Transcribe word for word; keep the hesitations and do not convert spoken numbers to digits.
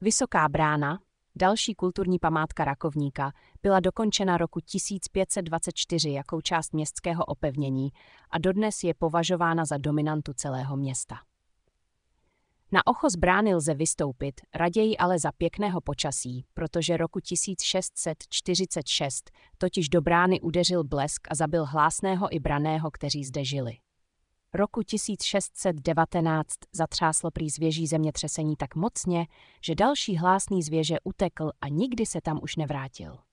Vysoká brána, další kulturní památka Rakovníka, byla dokončena roku tisíc pět set dvacet čtyři jako část městského opevnění a dodnes je považována za dominantu celého města. Na ochos brány lze vystoupit, raději ale za pěkného počasí, protože roku tisíc šest set čtyřicet šest totiž do brány udeřil blesk a zabil hlásného i branného, kteří zde žili. Roku tisíc šest set devatenáct zatřáslo prý zvěží zemětřesení tak mocně, že další hlásný z věže utekl a nikdy se tam už nevrátil.